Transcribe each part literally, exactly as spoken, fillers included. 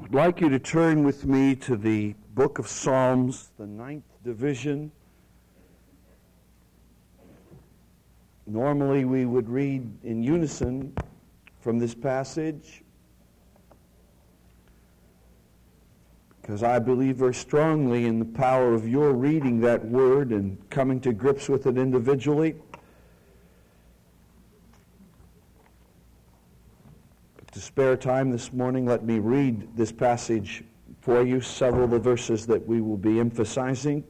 I'd like you to turn with me to the book of Psalms, the ninth division. Normally we would read in unison from this passage, because I believe very strongly in the power of your reading that word and coming to grips with it individually. But to spare time this morning, let me read this passage for you, several of the verses that we will be emphasizing.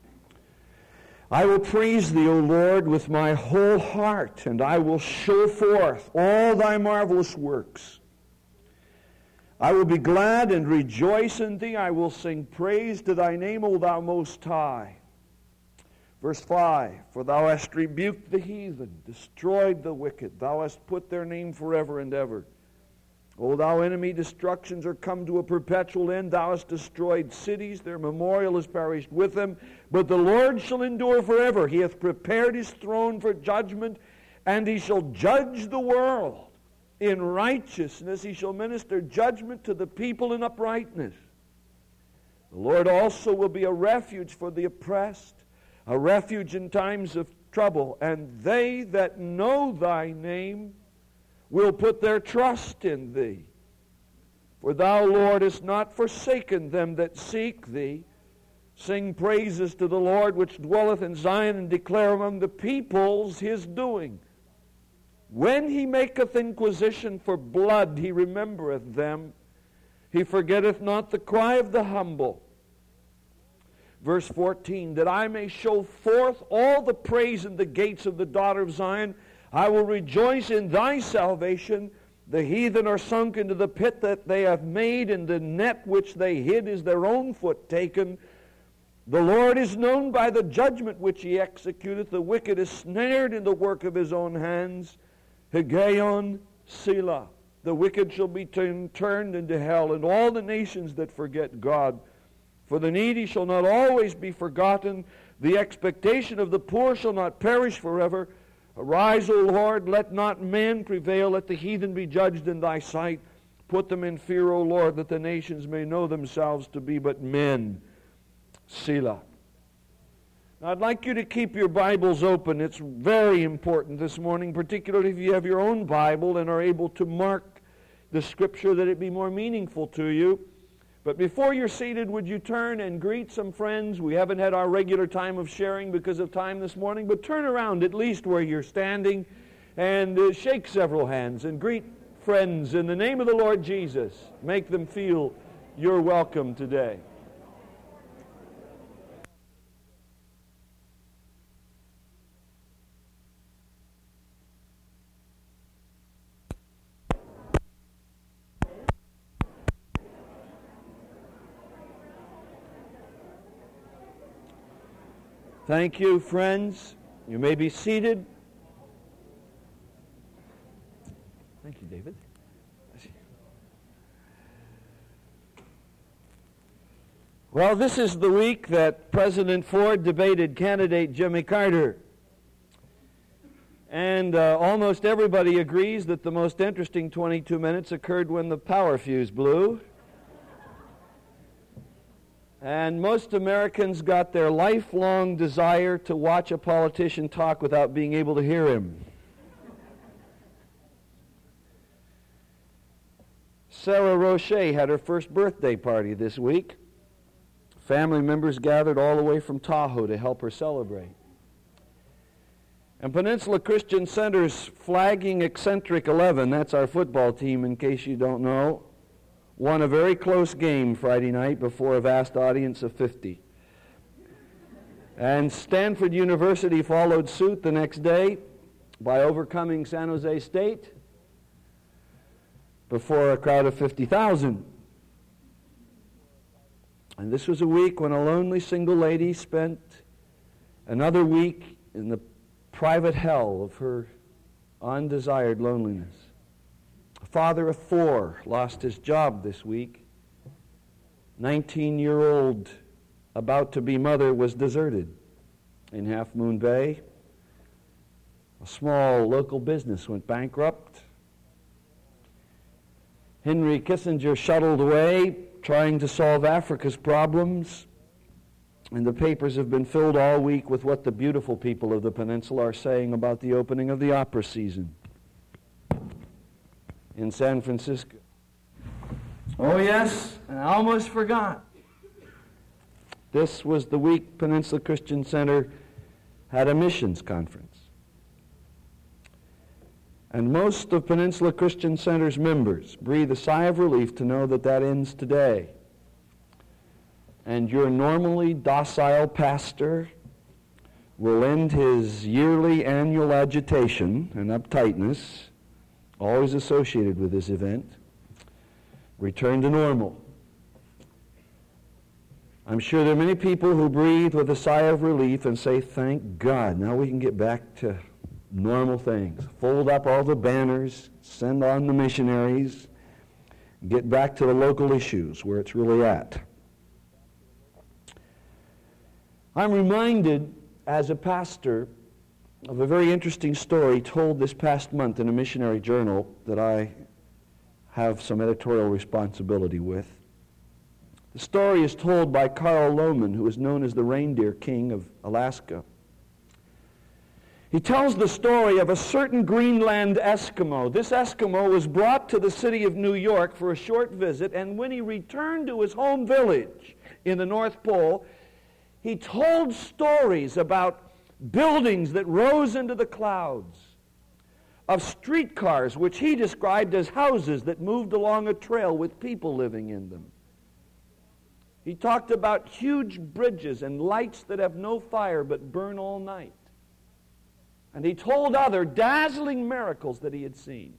I will praise thee, O Lord, with my whole heart, and I will show forth all thy marvelous works. I will be glad and rejoice in thee. I will sing praise to thy name, O thou Most High. Verse five, for thou hast rebuked the heathen, destroyed the wicked. Thou hast put their name forever and ever. O thou enemy, destructions are come to a perpetual end. Thou hast destroyed cities, their memorial is perished with them. But the Lord shall endure forever. He hath prepared his throne for judgment, and he shall judge the world. In righteousness he shall minister judgment to the people in uprightness. The Lord also will be a refuge for the oppressed, a refuge in times of trouble. And they that know thy name will put their trust in thee. For thou, Lord, hast not forsaken them that seek thee. Sing praises to the Lord which dwelleth in Zion, and declare among the peoples his doing. When he maketh inquisition for blood, he remembereth them. He forgetteth not the cry of the humble. Verse fourteen, that I may show forth all the praise in the gates of the daughter of Zion. I will rejoice in thy salvation. The heathen are sunk into the pit that they have made, and the net which they hid is their own foot taken. The Lord is known by the judgment which he executeth. The wicked is snared in the work of his own hands. Higgaion, Selah. The wicked shall be turned into hell, and all the nations that forget God. For the needy shall not always be forgotten. The expectation of the poor shall not perish forever. Arise, O Lord, let not man prevail. Let the heathen be judged in thy sight. Put them in fear, O Lord, that the nations may know themselves to be but men. Selah. Now, I'd like you to keep your Bibles open. It's very important this morning, particularly if you have your own Bible and are able to mark the Scripture that it be more meaningful to you. But before you're seated, would you turn and greet some friends? We haven't had our regular time of sharing because of time this morning, but turn around at least where you're standing and uh, shake several hands and greet friends in the name of the Lord Jesus. Make them feel you're welcome today. Thank you, friends. You may be seated. Thank you, David. Well, this is the week that President Ford debated candidate Jimmy Carter. And uh, almost everybody agrees that the most interesting twenty-two minutes occurred when the power fuse blew. And most Americans got their lifelong desire to watch a politician talk without being able to hear him. Sarah Roche had her first birthday party this week. Family members gathered all the way from Tahoe to help her celebrate. And Peninsula Christian Center's flagging eccentric eleven, that's our football team in case you don't know, won a very close game Friday night before a vast audience of fifty. And Stanford University followed suit the next day by overcoming San Jose State before a crowd of fifty thousand. And this was a week when a lonely single lady spent another week in the private hell of her undesired loneliness. A father of four lost his job this week. nineteen-year-old about-to-be mother was deserted in Half Moon Bay. A small local business went bankrupt. Henry Kissinger shuttled away trying to solve Africa's problems, and the papers have been filled all week with what the beautiful people of the peninsula are saying about the opening of the opera season in San Francisco. Oh yes, and I almost forgot. This was the week Peninsula Christian Center had a missions conference. And most of Peninsula Christian Center's members breathe a sigh of relief to know that that ends today. And your normally docile pastor will end his yearly annual agitation and uptightness, always associated with this event, return to normal. I'm sure there are many people who breathe with a sigh of relief and say, thank God, now we can get back to normal things. Fold up all the banners, send on the missionaries, get back to the local issues where it's really at. I'm reminded as a pastor of a very interesting story told this past month in a missionary journal that I have some editorial responsibility with. The story is told by Carl Lohman, who is known as the Reindeer King of Alaska. He tells the story of a certain Greenland Eskimo. This Eskimo was brought to the city of New York for a short visit, and when he returned to his home village in the North Pole, he told stories about buildings that rose into the clouds, of streetcars which he described as houses that moved along a trail with people living in them. He talked about huge bridges and lights that have no fire but burn all night. And he told other dazzling miracles that he had seen.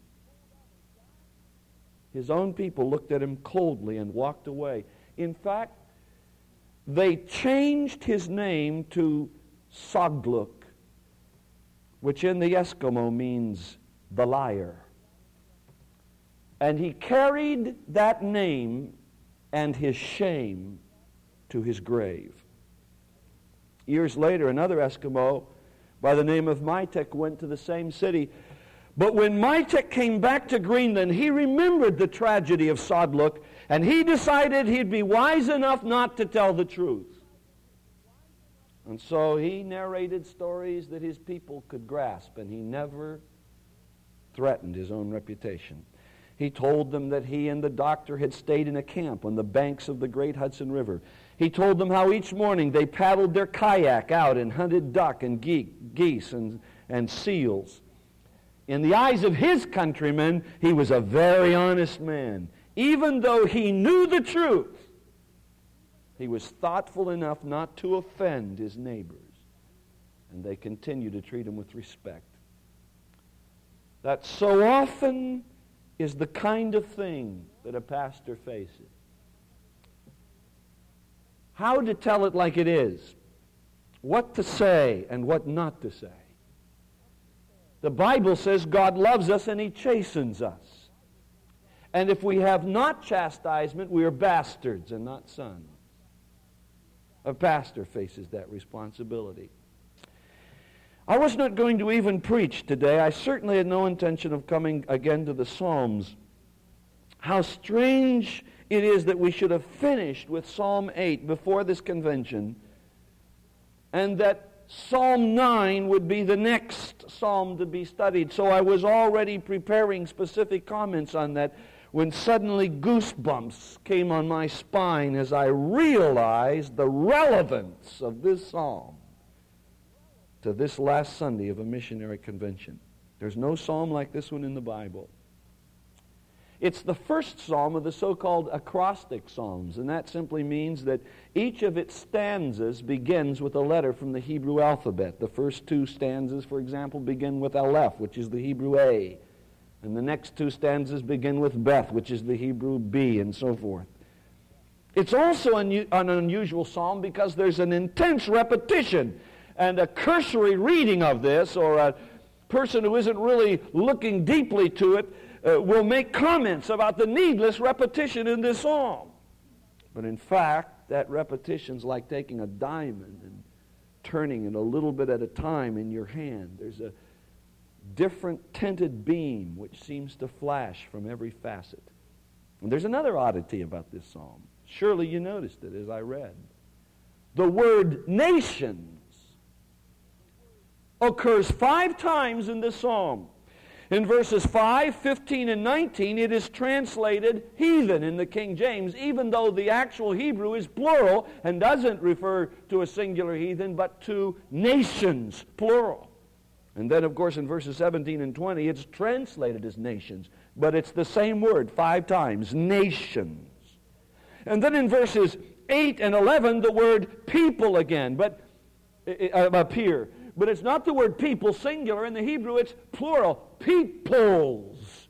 His own people looked at him coldly and walked away. In fact, they changed his name to Sogluk, which in the Eskimo means the liar. And he carried that name and his shame to his grave. Years later, another Eskimo by the name of Maitek went to the same city. But when Maitek came back to Greenland, he remembered the tragedy of Sogluk, and he decided he'd be wise enough not to tell the truth. And so he narrated stories that his people could grasp, and he never threatened his own reputation. He told them that he and the doctor had stayed in a camp on the banks of the great Hudson River. He told them how each morning they paddled their kayak out and hunted duck and geese and, and seals. In the eyes of his countrymen, he was a very honest man. Even though he knew the truth, he was thoughtful enough not to offend his neighbors. And they continued to treat him with respect. That so often is the kind of thing that a pastor faces. How to tell it like it is, what to say and what not to say. The Bible says God loves us and He chastens us. And if we have not chastisement, we are bastards and not sons. A pastor faces that responsibility. I was not going to even preach today. I certainly had no intention of coming again to the Psalms. How strange it is that we should have finished with Psalm eight before this convention, and that Psalm nine would be the next psalm to be studied. So I was already preparing specific comments on that when suddenly goosebumps came on my spine as I realized the relevance of this psalm to this last Sunday of a missionary convention. There's no psalm like this one in the Bible. It's the first psalm of the so-called acrostic psalms, and that simply means that each of its stanzas begins with a letter from the Hebrew alphabet. The first two stanzas, for example, begin with Aleph, which is the Hebrew A, and the next two stanzas begin with Beth, which is the Hebrew B, and so forth. It's also an, an unusual psalm because there's an intense repetition, and a cursory reading of this, or a person who isn't really looking deeply to it, Uh, will make comments about the needless repetition in this psalm. But in fact, that repetition's like taking a diamond and turning it a little bit at a time in your hand. There's a different tinted beam which seems to flash from every facet. And there's another oddity about this psalm. Surely you noticed it as I read. The word nations occurs five times in this psalm. In verses five, fifteen, and nineteen, it is translated heathen in the King James, even though the actual Hebrew is plural and doesn't refer to a singular heathen, but to nations, plural. And then, of course, in verses seventeen and twenty, it's translated as nations, but it's the same word five times, nations. And then in verses eight and eleven, the word people again, but uh, appear. But it's not the word people, singular. In the Hebrew, it's plural, peoples.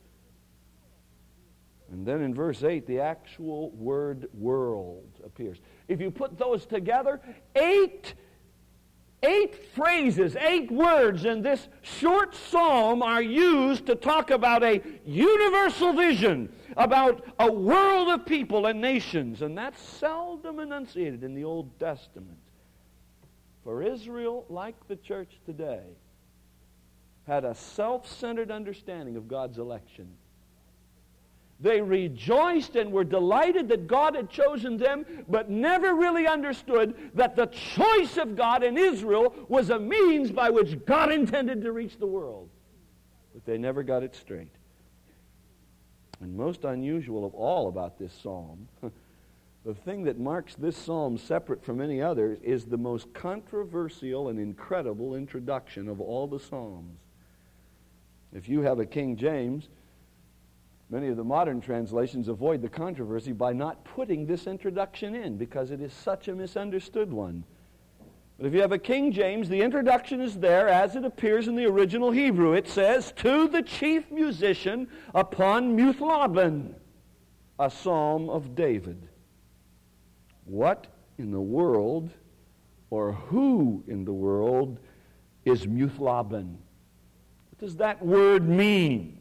And then in verse eight, the actual word world appears. If you put those together, eight, eight phrases, eight words in this short psalm are used to talk about a universal vision, about a world of people and nations. And that's seldom enunciated in the Old Testament. For Israel, like the church today, had a self-centered understanding of God's election. They rejoiced and were delighted that God had chosen them, but never really understood that the choice of God in Israel was a means by which God intended to reach the world. But they never got it straight. And most unusual of all about this psalm, the thing that marks this psalm separate from any others is the most controversial and incredible introduction of all the psalms. If you have a King James, many of the modern translations avoid the controversy by not putting this introduction in because it is such a misunderstood one. But if you have a King James, the introduction is there as it appears in the original Hebrew. It says, "To the chief musician upon Muth-labben, a psalm of David." What in the world, or who in the world, is Muth-labben? What does that word mean?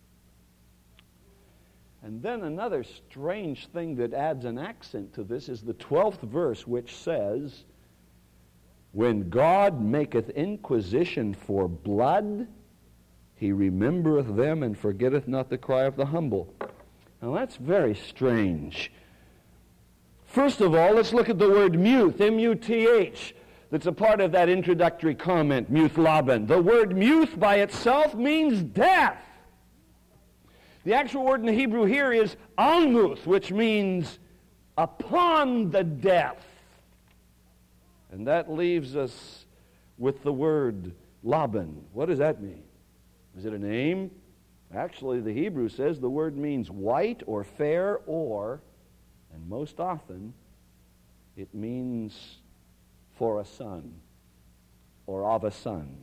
And then another strange thing that adds an accent to this is the twelfth verse, which says, "When God maketh inquisition for blood, he remembereth them and forgetteth not the cry of the humble." Now that's very strange. First of all, let's look at the word muth, M U T H, that's a part of that introductory comment, Muth-labben. The word muth by itself means death. The actual word in the Hebrew here is almuth, which means upon the death. And that leaves us with the word Laban. What does that mean? Is it a name? Actually, the Hebrew says the word means white or fair or, and most often, it means for a son or of a son.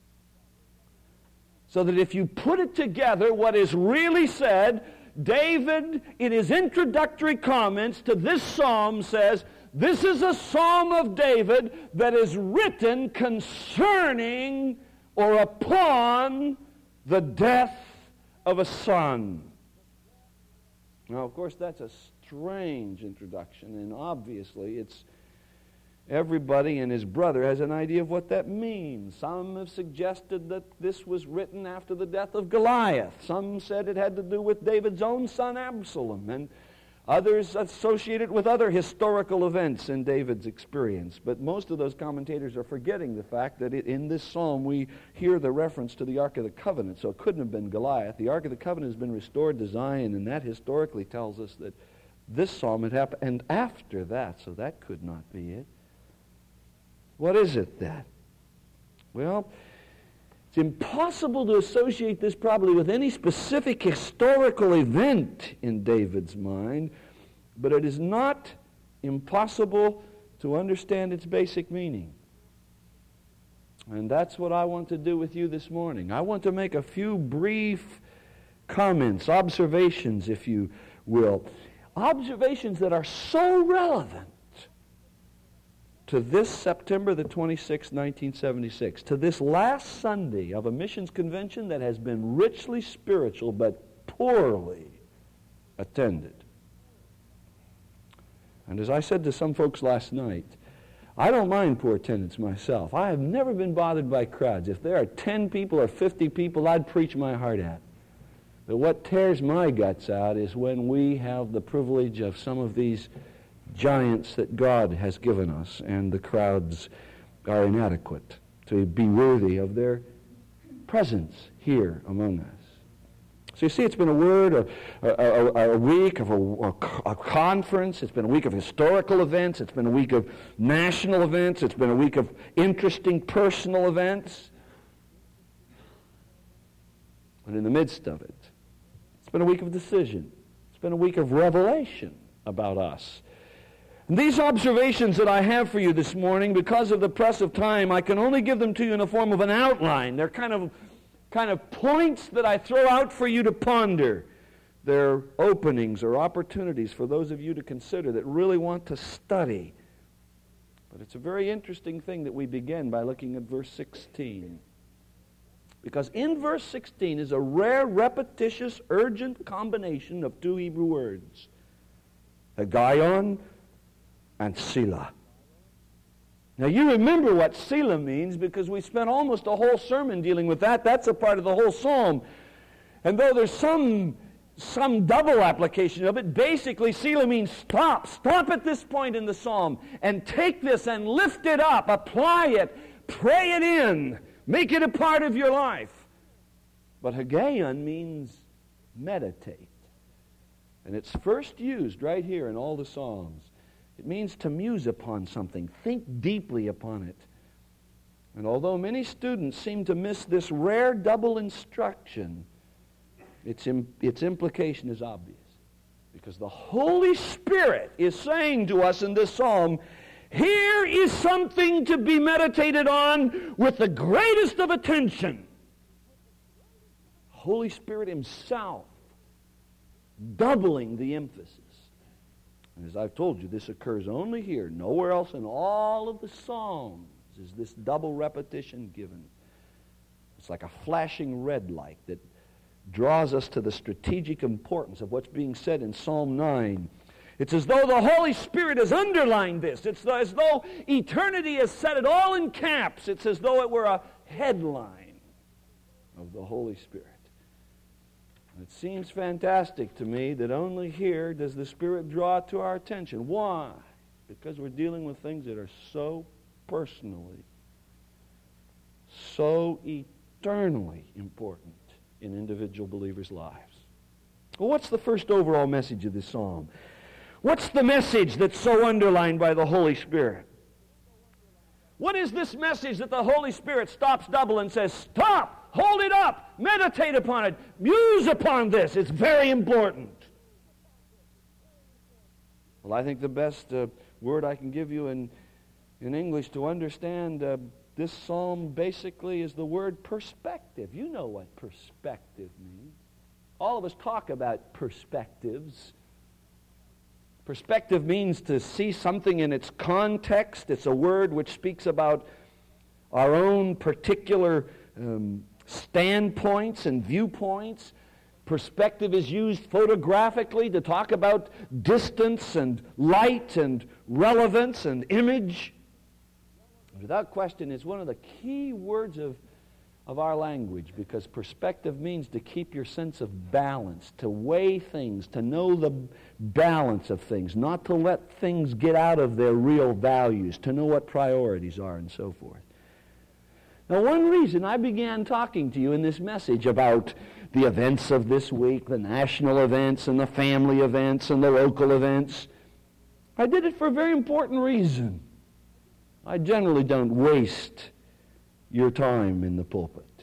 So that if you put it together, what is really said, David, in his introductory comments to this psalm, says, this is a psalm of David that is written concerning or upon the death of a son. Now, of course, that's a strange introduction, and obviously it's everybody and his brother has an idea of what that means. Some have suggested that this was written after the death of Goliath. Some said it had to do with David's own son Absalom, and others associate it with other historical events in David's experience. But most of those commentators are forgetting the fact that it, in this psalm we hear the reference to the Ark of the Covenant, so it couldn't have been Goliath. The Ark of the Covenant has been restored to Zion, and that historically tells us that this psalm had happened, and after that, so that could not be it. What is it then? Well, it's impossible to associate this probably with any specific historical event in David's mind, but it is not impossible to understand its basic meaning. And that's what I want to do with you this morning. I want to make a few brief comments, observations, if you will. Observations that are so relevant to this September the twenty-sixth, nineteen seventy-six, to this last Sunday of a missions convention that has been richly spiritual but poorly attended. And as I said to some folks last night, I don't mind poor attendance myself. I have never been bothered by crowds. If there are ten people or fifty people, I'd preach my heart out. But what tears my guts out is when we have the privilege of some of these giants that God has given us, and the crowds are inadequate to be worthy of their presence here among us. So you see, it's been a word, a, a, a, a week of a, a conference. It's been a week of historical events. It's been a week of national events. It's been a week of interesting personal events. But in the midst of it, it's been a week of decision. It's been a week of revelation about us. And these observations that I have for you this morning, because of the press of time, I can only give them to you in the form of an outline. They're kind of kind of points that I throw out for you to ponder. They're openings or opportunities for those of you to consider that really want to study. But it's a very interesting thing that we begin by looking at verse sixteen. Because in verse sixteen is a rare, repetitious, urgent combination of two Hebrew words. Higgaion and Selah. Now you remember what Selah means because we spent almost a whole sermon dealing with that. That's a part of the whole psalm. And though there's some, some double application of it, basically Selah means stop. Stop at this point in the psalm and take this and lift it up, apply it, pray it in, make it a part of your life. But Higgaion means meditate. And it's first used right here in all the Psalms. It means to muse upon something, think deeply upon it. And although many students seem to miss this rare double instruction, its, im- its implication is obvious. Because the Holy Spirit is saying to us in this psalm, here is something to be meditated on with the greatest of attention. Holy Spirit Himself doubling the emphasis. And as I've told you, this occurs only here. Nowhere else in all of the Psalms is this double repetition given. It's like a flashing red light that draws us to the strategic importance of what's being said in Psalm nine. It's as though the Holy Spirit has underlined this. It's as though eternity has set it all in caps. It's as though it were a headline of the Holy Spirit. It seems fantastic to me that only here does the Spirit draw it to our attention. Why? Because we're dealing with things that are so personally, so eternally important in individual believers' lives. Well, what's the first overall message of this psalm? What's the message that's so underlined by the Holy Spirit? What is this message that the Holy Spirit stops double and says, stop! Hold it up. Meditate upon it. Muse upon this. It's very important. Well, I think the best uh, word I can give you in, in English to understand uh, this psalm basically is the word perspective. You know what perspective means. All of us talk about perspectives. Perspective means to see something in its context. It's a word which speaks about our own particular um, standpoints and viewpoints. Perspective is used photographically to talk about distance and light and relevance and image. Without question, it's one of the key words of, of our language, because perspective means to keep your sense of balance, to weigh things, to know the balance of things, not to let things get out of their real values, to know what priorities are and so forth. Now, one reason I began talking to you in this message about the events of this week, the national events and the family events and the local events, I did it for a very important reason. I generally don't waste your time in the pulpit,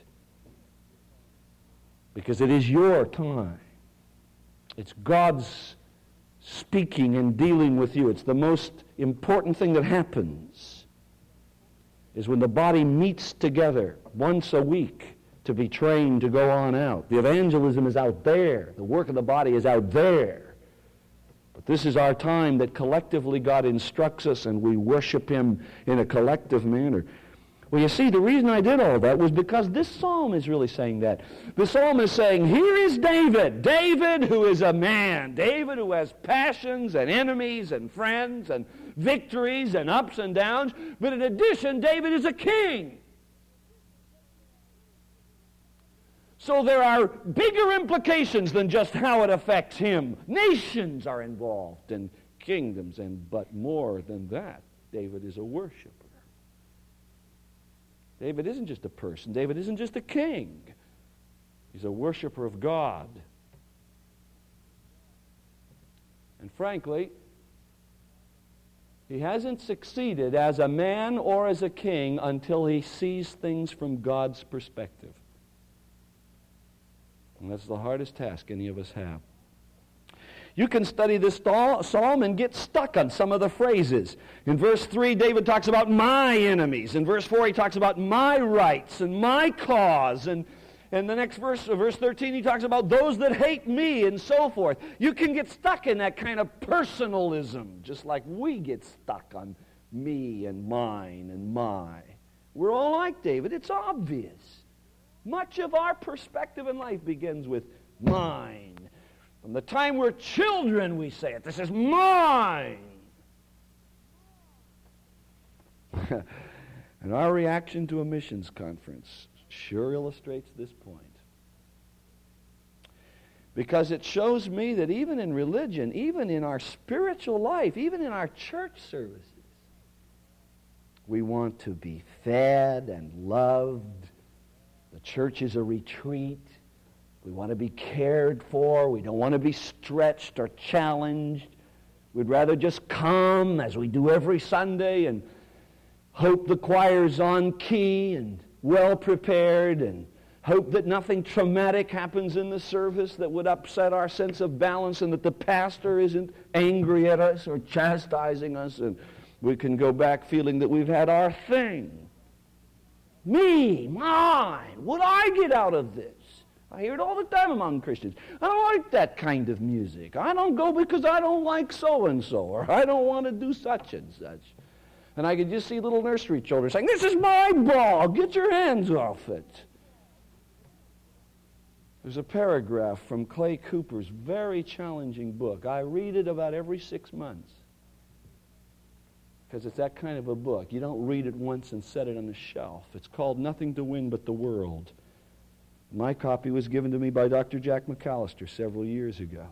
because it is your time. It's God's speaking and dealing with you. It's the most important thing that happens, is when the body meets together once a week to be trained to go on out. The evangelism is out there. The work of the body is out there. But this is our time that collectively God instructs us and we worship Him in a collective manner. Well, you see, the reason I did all that was because this psalm is really saying that. The psalm is saying, here is David. David who is a man. David who has passions and enemies and friends and victories and ups and downs. But in addition, David is a king. So there are bigger implications than just how it affects him. Nations are involved, and kingdoms, and but more than that, David is a worshiper. David isn't just a person. David isn't just a king. He's a worshiper of God. And frankly, he hasn't succeeded as a man or as a king until he sees things from God's perspective. And that's the hardest task any of us have. You can study this psalm and get stuck on some of the phrases. In verse three, David talks about my enemies. In verse four, he talks about my rights and my cause. And in the next verse, verse thirteen, he talks about those that hate me and so forth. You can get stuck in that kind of personalism, just like we get stuck on me and mine and my. We're all like David. It's obvious. Much of our perspective in life begins with mine. From the time we're children, we say it. This is mine. And our reaction to a missions conference sure illustrates this point. Because it shows me that even in religion, even in our spiritual life, even in our church services, we want to be fed and loved. The church is a retreat. We want to be cared for. We don't want to be stretched or challenged. We'd rather just come, as we do every Sunday, and hope the choir's on key and well prepared, and hope that nothing traumatic happens in the service that would upset our sense of balance, and that the pastor isn't angry at us or chastising us, and we can go back feeling that we've had our thing. Me, mine, what I get out of this? I hear it all the time among Christians. I don't like that kind of music. I don't go because I don't like so-and-so, or I don't want to do such and such. And I could just see little nursery children saying, this is my ball, get your hands off it. There's a paragraph from Clay Cooper's very challenging book. I read it about every six months. Because it's that kind of a book. You don't read it once and set it on the shelf. It's called Nothing to Win But the World. My copy was given to me by Doctor Jack McAllister several years ago.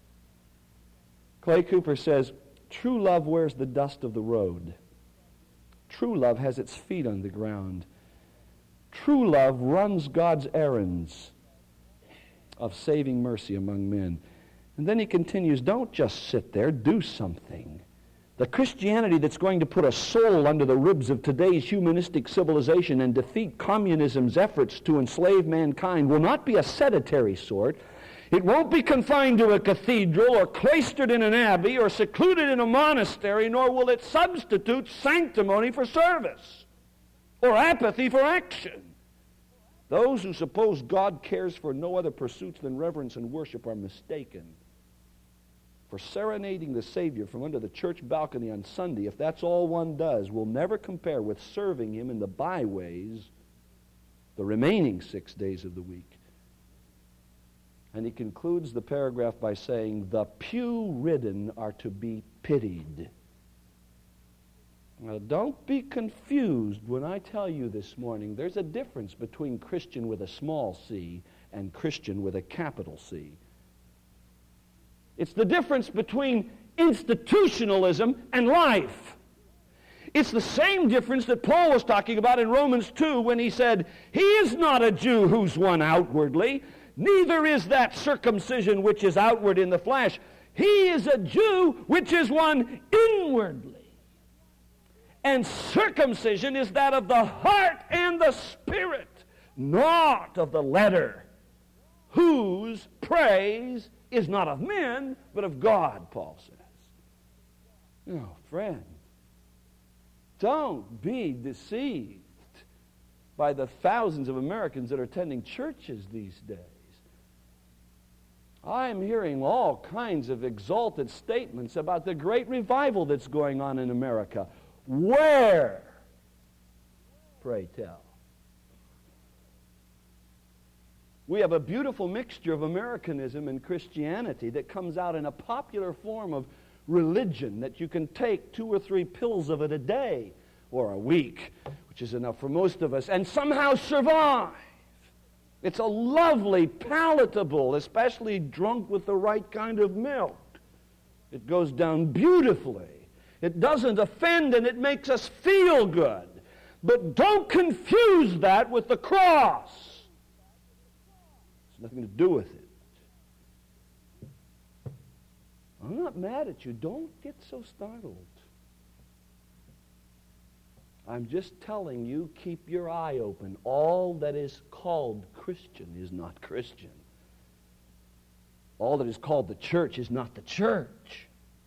Clay Cooper says, true love wears the dust of the road. True love has its feet on the ground. True love runs God's errands of saving mercy among men. And then he continues, don't just sit there, do something. The Christianity that's going to put a soul under the ribs of today's humanistic civilization and defeat communism's efforts to enslave mankind will not be a sedentary sort. It won't be confined to a cathedral or cloistered in an abbey or secluded in a monastery, nor will it substitute sanctimony for service or apathy for action. Those who suppose God cares for no other pursuits than reverence and worship are mistaken. For serenading the Savior from under the church balcony on Sunday, if that's all one does, will never compare with serving Him in the byways the remaining six days of the week. And he concludes the paragraph by saying, the pew-ridden are to be pitied. Now, don't be confused when I tell you this morning, there's a difference between Christian with a small c and Christian with a capital C. It's the difference between institutionalism and life. It's the same difference that Paul was talking about in Romans two when he said, he is not a Jew who's one outwardly, neither is that circumcision which is outward in the flesh. He is a Jew which is one inwardly. And circumcision is that of the heart and the spirit, not of the letter, whose praise is not of men, but of God, Paul says. Oh, friend, don't be deceived by the thousands of Americans that are attending churches these days. I'm hearing all kinds of exalted statements about the great revival that's going on in America. Where? Pray tell. We have a beautiful mixture of Americanism and Christianity that comes out in a popular form of religion that you can take two or three pills of it a day or a week, which is enough for most of us, and somehow survive. It's a lovely, palatable, especially drunk with the right kind of milk, It goes down beautifully. It doesn't offend, and it makes us feel good. But don't confuse that with the cross. It's nothing to do with it. I'm not mad at you. Don't get so startled. I'm just telling you, keep your eye open. All that is called Christian is not Christian. All that is called the church is not the church.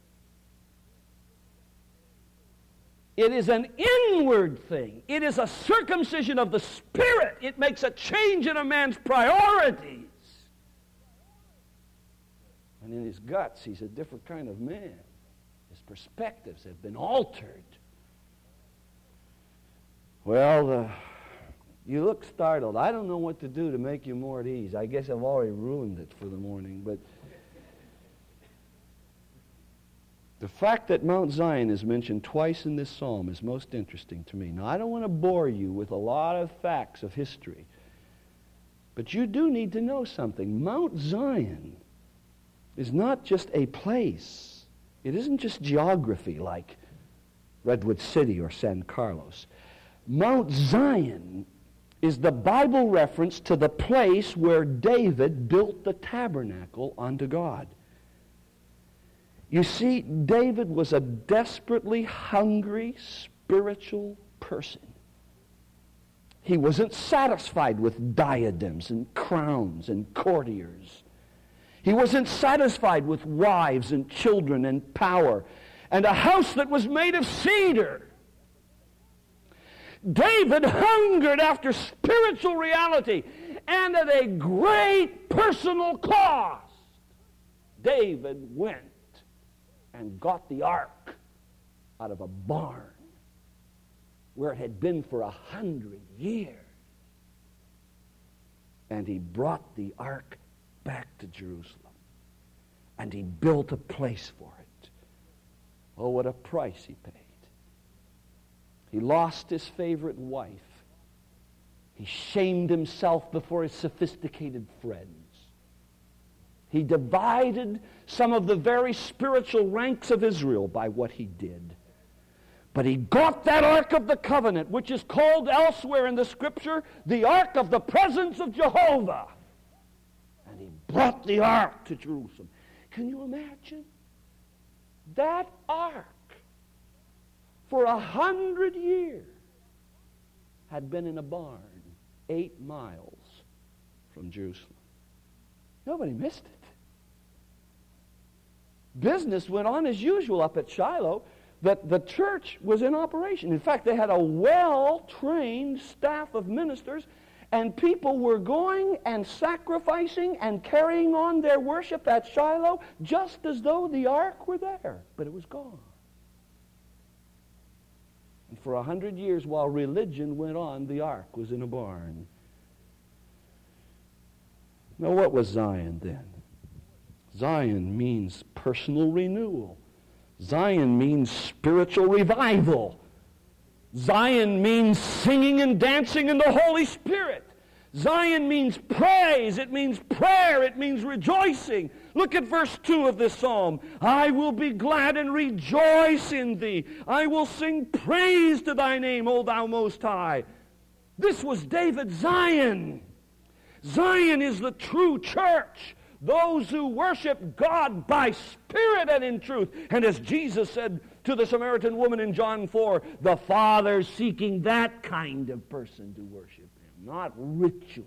It is an inward thing. It is a circumcision of the Spirit. It makes a change in a man's priorities. And in his guts, he's a different kind of man. His perspectives have been altered. Well, uh, you look startled. I don't know what to do to make you more at ease. I guess I've already ruined it for the morning, but the fact that Mount Zion is mentioned twice in this psalm is most interesting to me. Now, I don't want to bore you with a lot of facts of history, but you do need to know something. Mount Zion is not just a place. It isn't just geography like Redwood City or San Carlos. Mount Zion is the Bible reference to the place where David built the tabernacle unto God. You see, David was a desperately hungry, spiritual person. He wasn't satisfied with diadems and crowns and courtiers. He wasn't satisfied with wives and children and power and a house that was made of cedar. David hungered after spiritual reality, and at a great personal cost, David went and got the ark out of a barn where it had been for a hundred years. And he brought the ark back to Jerusalem. And he built a place for it. Oh, what a price he paid. He lost his favorite wife. He shamed himself before his sophisticated friends. He divided some of the very spiritual ranks of Israel by what he did. But he got that Ark of the Covenant, which is called elsewhere in the Scripture the Ark of the Presence of Jehovah. And he brought the Ark to Jerusalem. Can you imagine? That Ark, for a hundred years, had been in a barn eight miles from Jerusalem. Nobody missed it. Business went on as usual up at Shiloh. That the church was in operation. In fact, they had a well-trained staff of ministers, and people were going and sacrificing and carrying on their worship at Shiloh just as though the ark were there, but it was gone. And for a hundred years, while religion went on, the ark was in a barn. Now, what was Zion then? Zion means personal renewal. Zion means spiritual revival. Zion means singing and dancing in the Holy Spirit. Zion means praise. It means prayer. It means rejoicing. Look at verse two of this psalm. I will be glad and rejoice in thee. I will sing praise to thy name, O thou Most High. This was David's Zion. Zion is the true church. Those who worship God by spirit and in truth. And as Jesus said to the Samaritan woman in John four, the Father's seeking that kind of person to worship him, not ritual.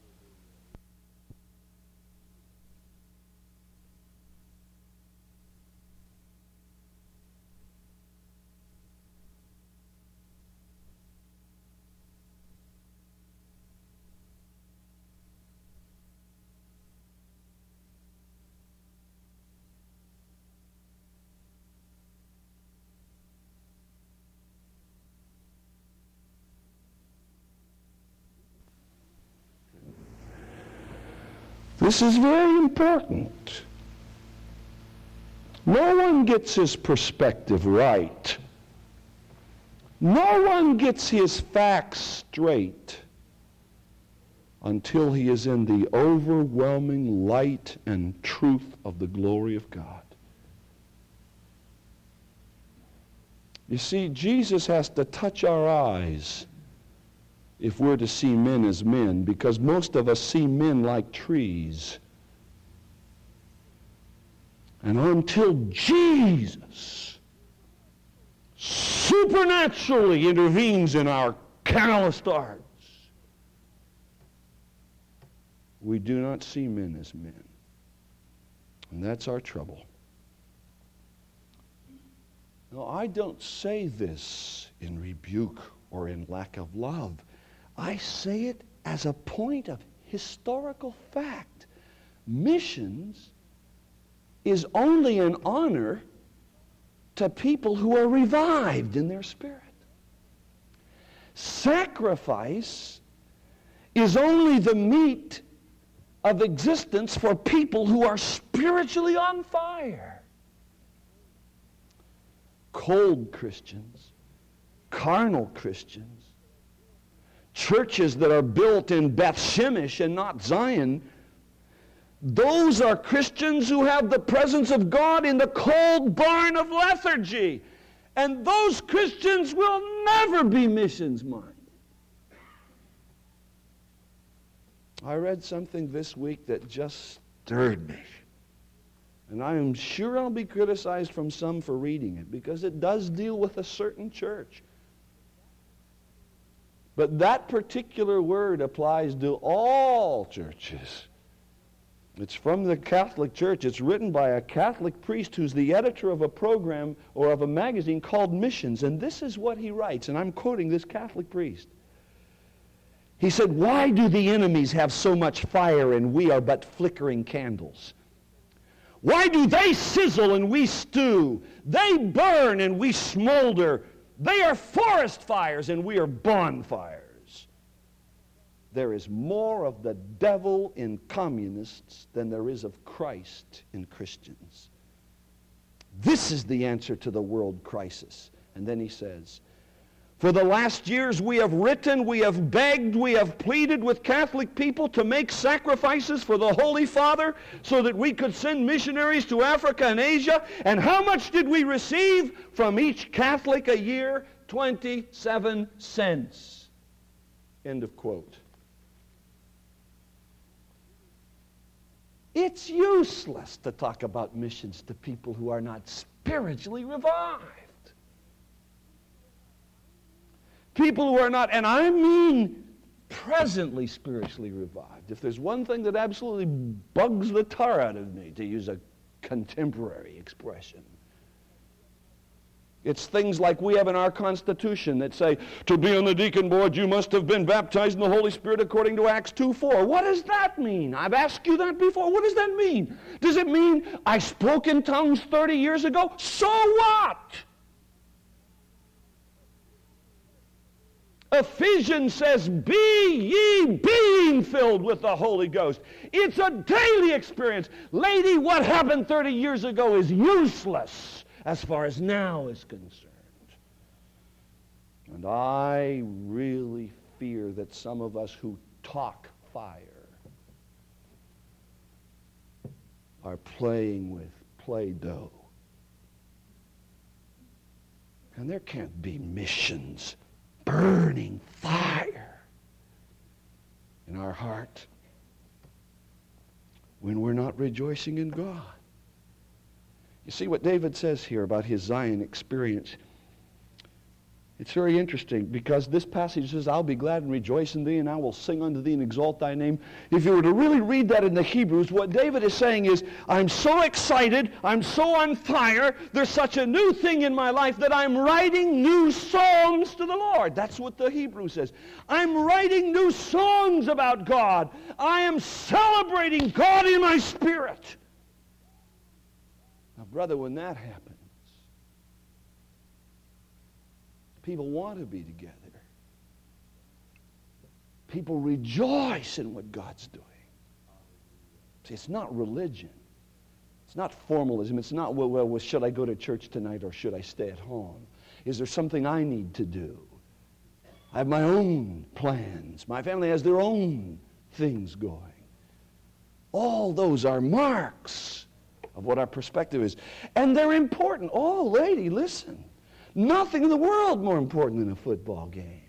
This is very important. No one gets his perspective right. No one gets his facts straight until he is in the overwhelming light and truth of the glory of God. You see, Jesus has to touch our eyes if we're to see men as men, because most of us see men like trees. And until Jesus supernaturally intervenes in our calloused hearts, we do not see men as men. And that's our trouble. Now, I don't say this in rebuke or in lack of love. I say it as a point of historical fact. Missions is only an honor to people who are revived in their spirit. Sacrifice is only the meat of existence for people who are spiritually on fire. Cold Christians, carnal Christians, churches that are built in Beth Shemesh and not Zion, those are Christians who have the presence of God in the cold barn of lethargy. And those Christians will never be missions-minded. I read something this week that just stirred me. And I am sure I'll be criticized from some for reading it, because it does deal with a certain church. But that particular word applies to all churches. It's from the Catholic Church. It's written by a Catholic priest who's the editor of a program or of a magazine called Missions. And this is what he writes, and I'm quoting this Catholic priest. He said, "Why do the enemies have so much fire and we are but flickering candles? Why do they sizzle and we stew? They burn and we smolder. They are forest fires and we are bonfires. There is more of the devil in communists than there is of Christ in Christians. This is the answer to the world crisis." And then he says, "For the last years we have written, we have begged, we have pleaded with Catholic people to make sacrifices for the Holy Father so that we could send missionaries to Africa and Asia. And how much did we receive from each Catholic a year? twenty-seven cents. End of quote. It's useless to talk about missions to people who are not spiritually revived. People who are not, and I mean presently spiritually revived. If there's one thing that absolutely bugs the tar out of me, to use a contemporary expression, it's things like we have in our Constitution that say, to be on the deacon board, you must have been baptized in the Holy Spirit according to Acts two four. What does that mean? I've asked you that before. What does that mean? Does it mean I spoke in tongues thirty years ago? So what? Ephesians says, be ye being filled with the Holy Ghost. It's a daily experience. Lady, what happened thirty years ago is useless as far as now is concerned. And I really fear that some of us who talk fire are playing with Play-Doh. And there can't be missions, burning fire in our heart when we're not rejoicing in God. You see what David says here about his Zion experience. It's very interesting, because this passage says, I'll be glad and rejoice in thee, and I will sing unto thee and exalt thy name. If you were to really read that in the Hebrews, what David is saying is, I'm so excited, I'm so on fire, there's such a new thing in my life that I'm writing new songs to the Lord. That's what the Hebrew says. I'm writing new songs about God. I am celebrating God in my spirit. Now, brother, when that happens, people want to be together. People rejoice in what God's doing. See, it's not religion. It's not formalism. It's not, well, well, should I go to church tonight or should I stay at home? Is there something I need to do? I have my own plans. My family has their own things going. All those are marks of what our perspective is. And they're important. Oh, lady, listen. Nothing in the world more important than a football game.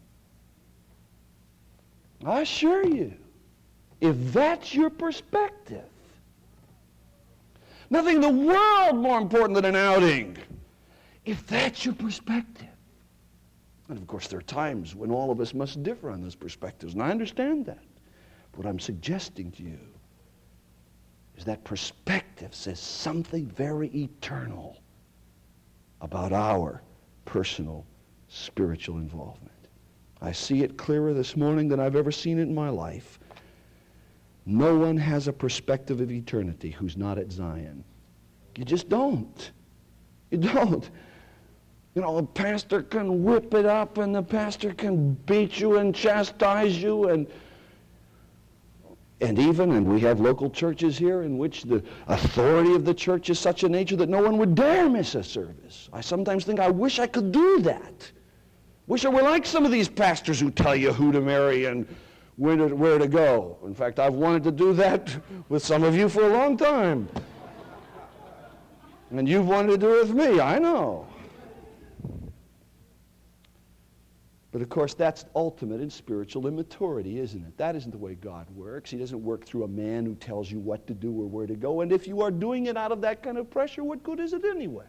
I assure you, if that's your perspective, nothing in the world more important than an outing, if that's your perspective. And of course, there are times when all of us must differ on those perspectives, and I understand that. What I'm suggesting to you is that perspective says something very eternal about our personal spiritual involvement. I see it clearer this morning than I've ever seen it in my life. No one has a perspective of eternity who's not at Zion. You just don't. You don't. You know, the pastor can whip it up, and the pastor can beat you and chastise you, and and even, and we have local churches here in which the authority of the church is such a nature that no one would dare miss a service. I sometimes think, I wish I could do that. Wish I were like some of these pastors who tell you who to marry and where to, where to go. In fact, I've wanted to do that with some of you for a long time. And you've wanted to do it with me, I know. But of course, that's ultimate in spiritual immaturity, isn't it? That isn't the way God works. He doesn't work through a man who tells you what to do or where to go. And if you are doing it out of that kind of pressure, what good is it anyway?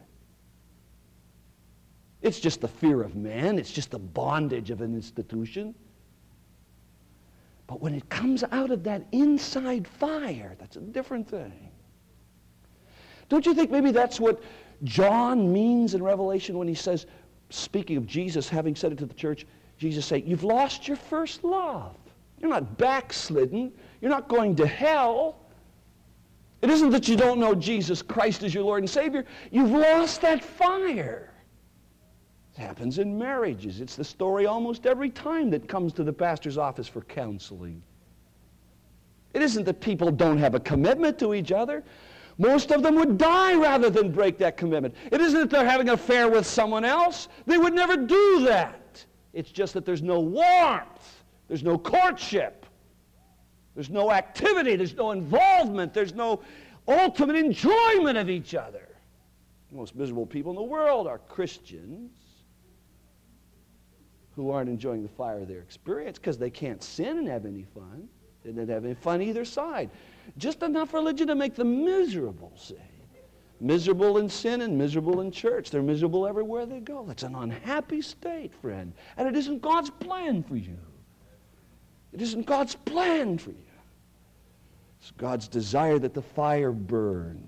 It's just the fear of man. It's just the bondage of an institution. But when it comes out of that inside fire, that's a different thing. Don't you think maybe that's what John means in Revelation when he says, speaking of Jesus having said it to the church, Jesus said, you've lost your first love. You're not backslidden. You're not going to hell. It isn't that you don't know Jesus Christ as your Lord and Savior. You've lost that fire. It happens in marriages. It's the story almost every time that comes to the pastor's office for counseling. It isn't that people don't have a commitment to each other. Most of them would die rather than break that commitment. It isn't that they're having an affair with someone else. They would never do that. It's just that there's no warmth. There's no courtship. There's no activity. There's no involvement. There's no ultimate enjoyment of each other. The most miserable people in the world are Christians who aren't enjoying the fire of their experience because they can't sin and have any fun. They don't have any fun either side. Just enough religion to make them miserable, see. Miserable in sin and miserable in church. They're miserable everywhere they go. That's an unhappy state, friend. And it isn't God's plan for you. It isn't God's plan for you. It's God's desire that the fire burn.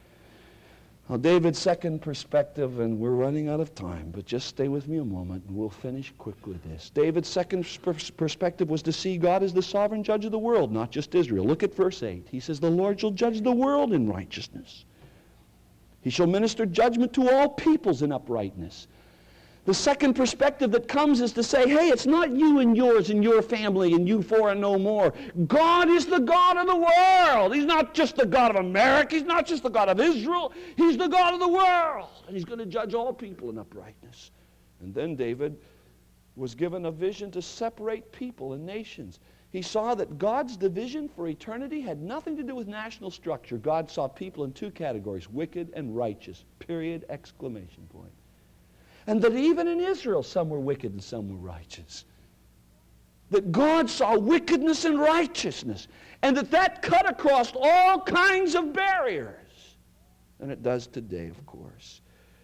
Now, David's second perspective, and we're running out of time, but just stay with me a moment and we'll finish quick with this. David's second perspective was to see God as the sovereign judge of the world, not just Israel. Look at verse eight. He says, the Lord shall judge the world in righteousness. He shall minister judgment to all peoples in uprightness. The second perspective that comes is to say, hey, it's not you and yours and your family and you four and no more. God is the God of the world. He's not just the God of America. He's not just the God of Israel. He's the God of the world. And he's going to judge all people in uprightness. And then David was given a vision to separate people and nations. He saw that God's division for eternity had nothing to do with national structure. God saw people in two categories, wicked and righteous, period, exclamation point. And that even in Israel, some were wicked and some were righteous. That God saw wickedness and righteousness. And that that cut across all kinds of barriers. And it does today, of course.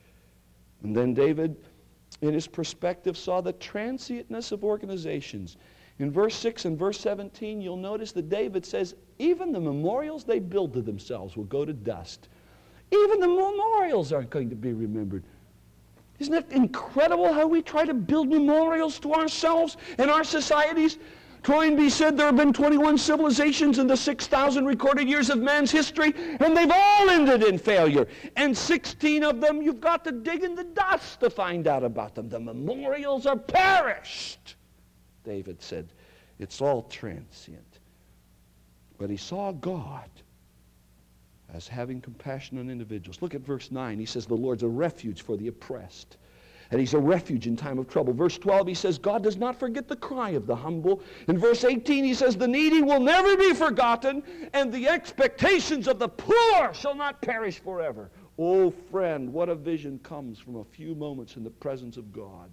And then David, in his perspective, saw the transientness of organizations. In verse six and verse seventeen, you'll notice that David says, even the memorials they build to themselves will go to dust. Even the memorials aren't going to be remembered. Isn't it incredible how we try to build memorials to ourselves and our societies? Toynbee said there have been twenty-one civilizations in the six thousand recorded years of man's history, and they've all ended in failure. And sixteen of them, you've got to dig in the dust to find out about them. The memorials are perished. David said, it's all transient. But he saw God as having compassion on individuals. Look at verse nine. He says the Lord's a refuge for the oppressed, and he's a refuge in time of trouble. Verse twelve, he says God does not forget the cry of the humble. In verse eighteen, he says the needy will never be forgotten, and the expectations of the poor shall not perish forever. Oh, friend, what a vision comes from a few moments in the presence of God.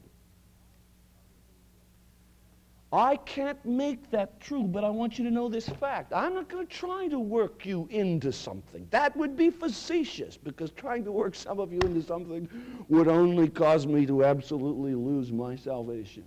I can't make that true, but I want you to know this fact. I'm not going to try to work you into something. That would be facetious, because trying to work some of you into something would only cause me to absolutely lose my salvation.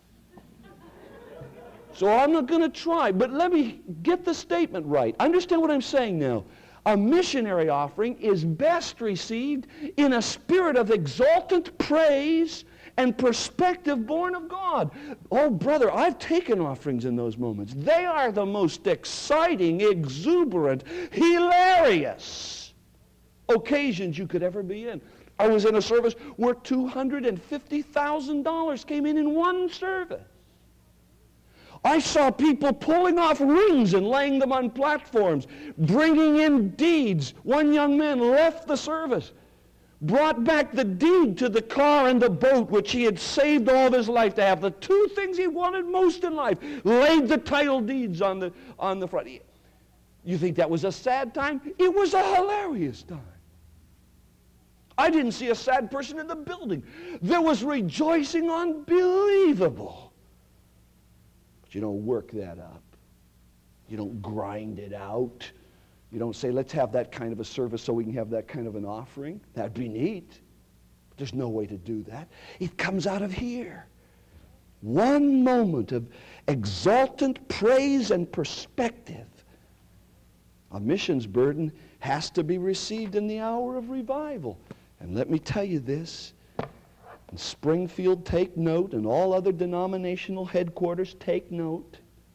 So I'm not going to try, but let me get the statement right. Understand what I'm saying now. A missionary offering is best received in a spirit of exultant praise and perspective born of God. Oh, brother, I've taken offerings in those moments. They are the most exciting, exuberant, hilarious occasions you could ever be in. I was in a service where two hundred fifty thousand dollars came in in one service. I saw people pulling off rings and laying them on platforms, bringing in deeds. One young man left the service, brought back the deed to the car and the boat which he had saved all of his life to have. The two things he wanted most in life, laid the title deeds on the, on the front. You think that was a sad time? It was a hilarious time. I didn't see a sad person in the building. There was rejoicing unbelievable. But you don't work that up. You don't grind it out. You don't say, let's have that kind of a service so we can have that kind of an offering. That'd be neat. But there's no way to do that. It comes out of here. One moment of exultant praise and perspective. A missions burden has to be received in the hour of revival. And let me tell you this. In Springfield, take note, and all other denominational headquarters, take note.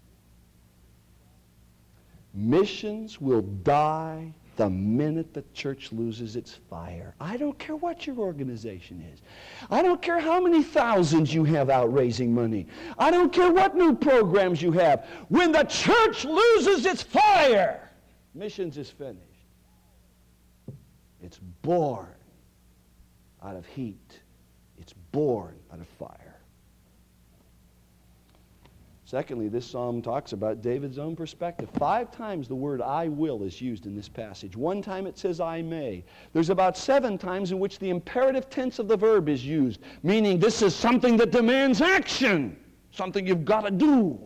Missions will die the minute the church loses its fire. I don't care what your organization is. I don't care how many thousands you have out raising money. I don't care what new programs you have. When the church loses its fire, missions is finished. It's born out of heat. It's born out of fire. Secondly, this psalm talks about David's own perspective. Five times the word I will is used in this passage. One time it says I may. There's about seven times in which the imperative tense of the verb is used, meaning this is something that demands action, something you've got to do.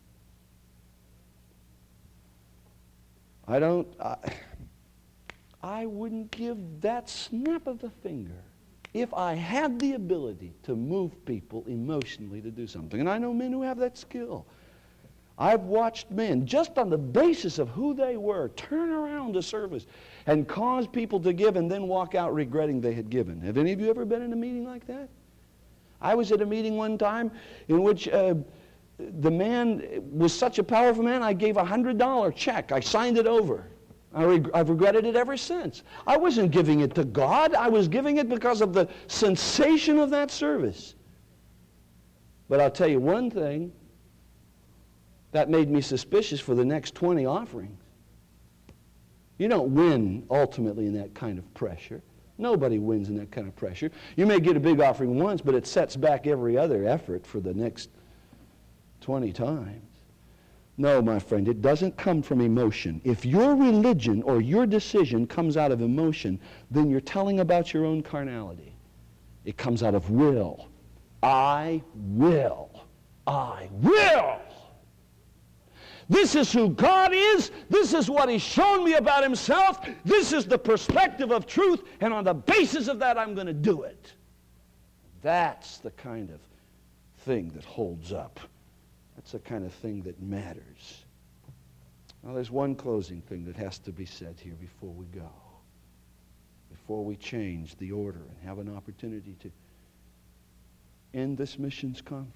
I don't, I, I wouldn't give that snap of the finger if I had the ability to move people emotionally to do something. And I know men who have that skill. I've watched men, just on the basis of who they were, turn around a service and cause people to give and then walk out regretting they had given. Have any of you ever been in a meeting like that? I was at a meeting one time in which uh, the man was such a powerful man, I gave a one hundred dollar check. I signed it over. I reg- I've regretted it ever since. I wasn't giving it to God. I was giving it because of the sensation of that service. But I'll tell you one thing. That made me suspicious for the next twenty offerings. You don't win ultimately in that kind of pressure. Nobody wins in that kind of pressure. You may get a big offering once, but it sets back every other effort for the next twenty times. No, my friend, it doesn't come from emotion. If your religion or your decision comes out of emotion, then you're telling about your own carnality. It comes out of will. I will. I will. This is who God is. This is what He's shown me about Himself. This is the perspective of truth, and on the basis of that, I'm going to do it. That's the kind of thing that holds up. That's the kind of thing that matters. Now, there's one closing thing that has to be said here before we go, before we change the order and have an opportunity to end this missions conference.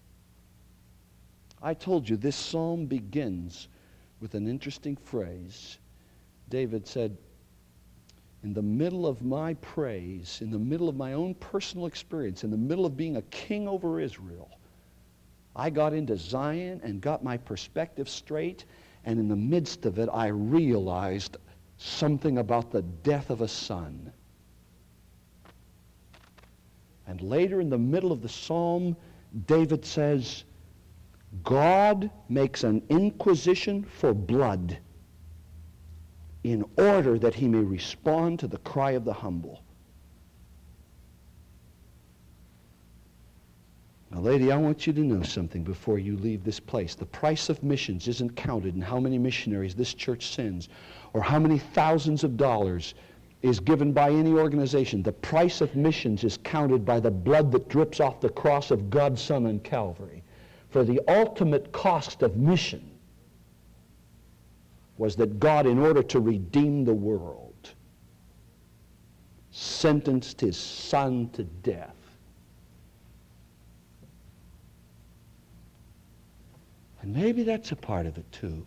I told you this psalm begins with an interesting phrase. David said, in the middle of my praise, in the middle of my own personal experience, in the middle of being a king over Israel, I got into Zion and got my perspective straight, and in the midst of it, I realized something about the death of a son. And later in the middle of the psalm, David says, God makes an inquisition for blood. in order that he may respond to the cry of the humble. Now, lady, I want you to know something before you leave this place. The price of missions isn't counted in how many missionaries this church sends or how many thousands of dollars is given by any organization. The price of missions is counted by the blood that drips off the cross of God's Son on Calvary. For the ultimate cost of mission was that God, in order to redeem the world, sentenced his Son to death. And maybe that's a part of it too,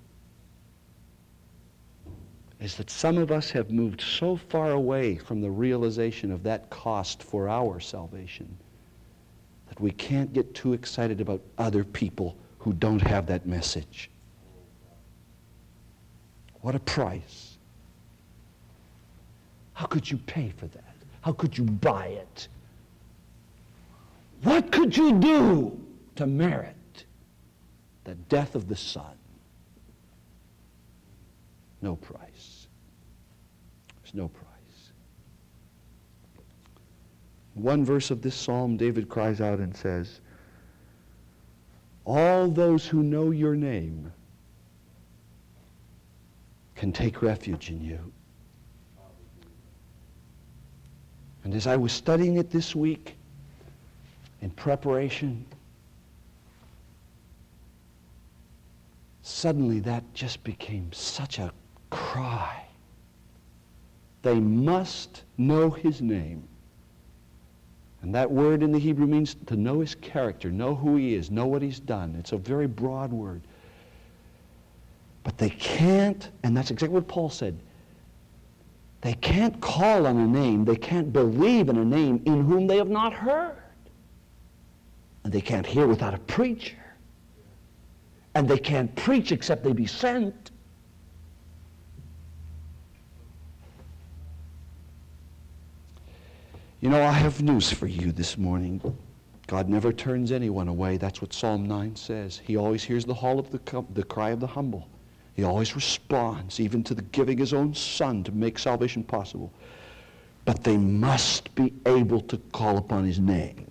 is that some of us have moved so far away from the realization of that cost for our salvation that we can't get too excited about other people who don't have that message. What a price. How could you pay for that? How could you buy it? What could you do to merit the death of the Son? No price. There's no price. In one verse of this psalm, David cries out and says, all those who know your name can take refuge in you. And as I was studying it this week in preparation, suddenly that just became such a cry. They must know his name. And that word in the Hebrew means to know his character, know who he is, know what he's done. It's a very broad word. But they can't, and that's exactly what Paul said, they can't call on a name, they can't believe in a name in whom they have not heard. And they can't hear without a preacher. And they can't preach except they be sent. You know, I have news for you this morning. God never turns anyone away. That's what Psalm nine says. He always hears the call of the, the cry of the humble. He always responds, even to the giving his own Son to make salvation possible. But they must be able to call upon his name.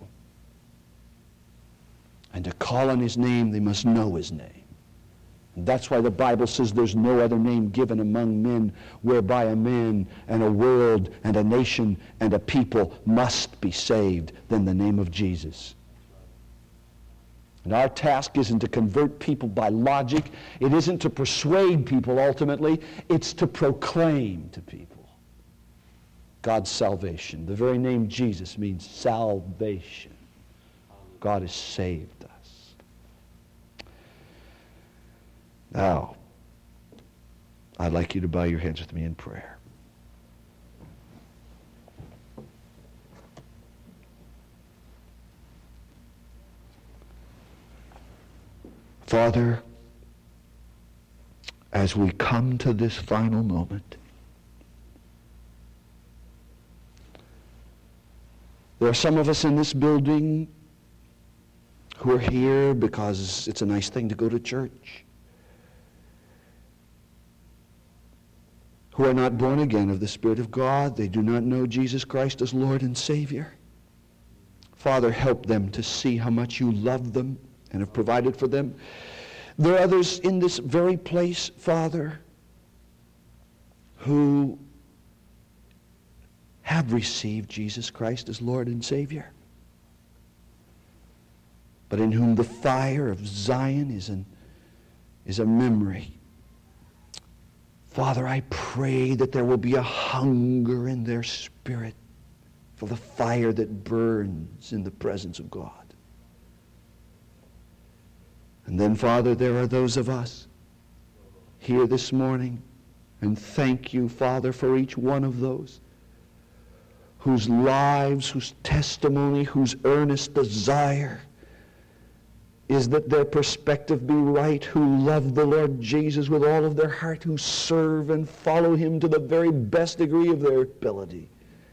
And to call on his name, they must know his name. And that's why the Bible says there's no other name given among men whereby a man and a world and a nation and a people must be saved than the name of Jesus. And our task isn't to convert people by logic. It isn't to persuade people ultimately. It's to proclaim to people God's salvation. The very name Jesus means salvation. God has saved us. Now, I'd like you to bow your heads with me in prayer. Father, as we come to this final moment, there are some of us in this building who are here because it's a nice thing to go to church, who are not born again of the Spirit of God. They do not know Jesus Christ as Lord and Savior. Father, help them to see how much you love them and have provided for them. There are others in this very place, Father, who have received Jesus Christ as Lord and Savior, but in whom the fire of Zion is, an, is a memory. Father, I pray that there will be a hunger in their spirit for the fire that burns in the presence of God. And then, Father, there are those of us here this morning, and thank you, Father, for each one of those whose lives, whose testimony, whose earnest desire is that their perspective be right, who love the Lord Jesus with all of their heart, who serve and follow him to the very best degree of their ability.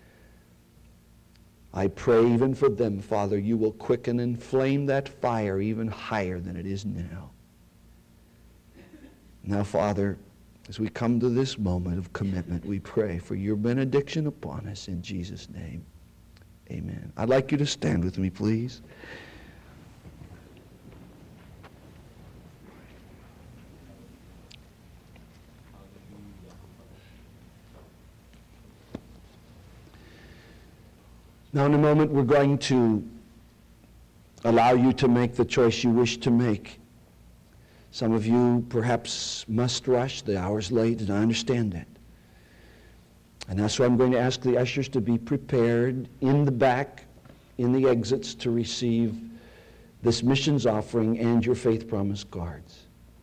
I pray even for them, Father, you will quicken and flame that fire even higher than it is now. Now, Father, As we come to this moment of commitment, we pray for your benediction upon us in Jesus' name. Amen. I'd like you to stand with me, please. Now, in a moment, we're going to allow you to make the choice you wish to make. Some of you perhaps must rush. The hour's late, and I understand that. And that's why I'm going to ask the ushers to be prepared in the back, in the exits, to receive this missions offering and your faith promise cards.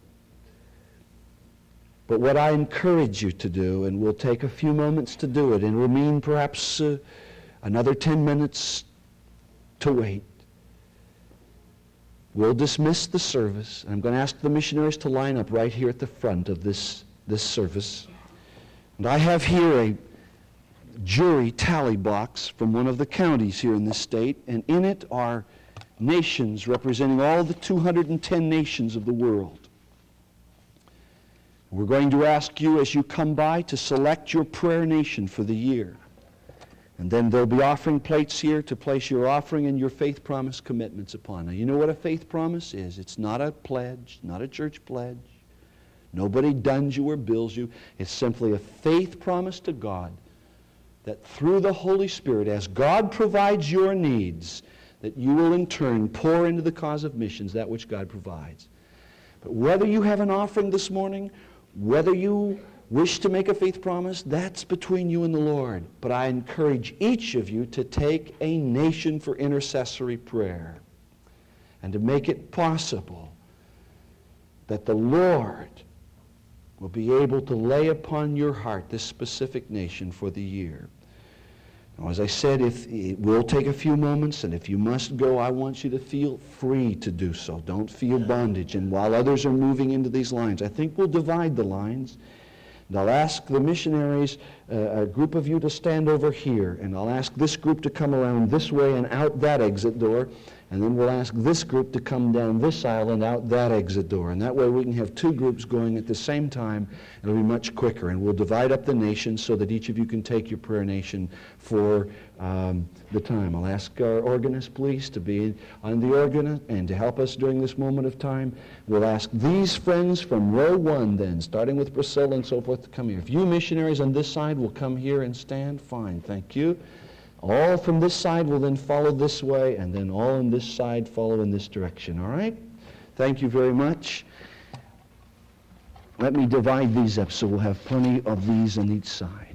But what I encourage you to do, and we'll take a few moments to do it, and will mean perhaps uh, another ten minutes to wait. We'll dismiss the service. I'm going to ask the missionaries to line up right here at the front of this, this service. And I have here a jury tally box from one of the counties here in this state, and in it are nations representing all the two hundred ten nations of the world. We're going to ask you as you come by to select your prayer nation for the year. And then there'll be offering plates here to place your offering and your faith promise commitments upon. Now, you know what a faith promise is. It's not a pledge, not a church pledge. Nobody duns you or bills you. It's simply a faith promise to God that through the Holy Spirit, as God provides your needs, that you will in turn pour into the cause of missions that which God provides. But whether you have an offering this morning, whether you wish to make a faith promise, that's between you and the Lord. But I encourage each of you to take a nation for intercessory prayer and to make it possible that the Lord will be able to lay upon your heart this specific nation for the year. Now, as I said, if it will take a few moments, and if you must go, I want you to feel free to do so. Don't feel bondage. And while others are moving into these lines, I think we'll divide the lines. And I'll ask the missionaries, uh, a group of you, to stand over here. And I'll ask this group to come around this way and out that exit door. And then we'll ask this group to come down this aisle and out that exit door. And that way we can have two groups going at the same time. It'll be much quicker. And we'll divide up the nation so that each of you can take your prayer nation for um, the time. I'll ask our organist, please, to be on the organ and to help us during this moment of time. We'll ask these friends from row one then, starting with Priscilla and so forth, to come here. If you missionaries on this side will come here and stand, fine. Thank you. All from this side will then follow this way, and then all on this side follow in this direction, all right? Thank you very much. Let me divide these up so we'll have plenty of these on each side.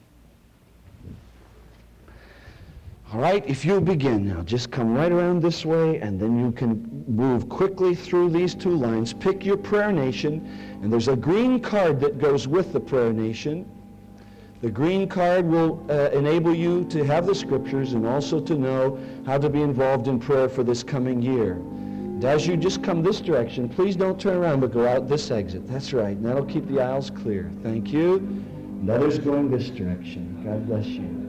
All right, if you'll begin now, just come right around this way, and then you can move quickly through these two lines. Pick your prayer nation, and there's a green card that goes with the prayer nation. The green card will uh, enable you to have the scriptures and also to know how to be involved in prayer for this coming year. And as you just come this direction, please don't turn around but go out this exit. That's right, and that'll keep the aisles clear. Thank you. And others going this direction. God bless you.